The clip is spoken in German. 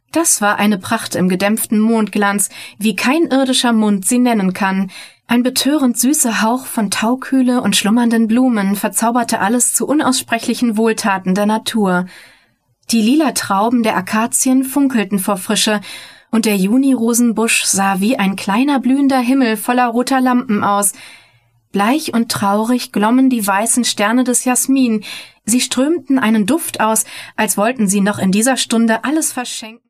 Das war eine Pracht im gedämpften Mondglanz, wie kein irdischer Mund sie nennen kann. Ein betörend süßer Hauch von Taukühle und schlummernden Blumen verzauberte alles zu unaussprechlichen Wohltaten der Natur. Die lila Trauben der Akazien funkelten vor Frische, und der Junirosenbusch sah wie ein kleiner blühender Himmel voller roter Lampen aus. Bleich und traurig glommen die weißen Sterne des Jasmin. Sie strömten einen Duft aus, als wollten sie noch in dieser Stunde alles verschenken.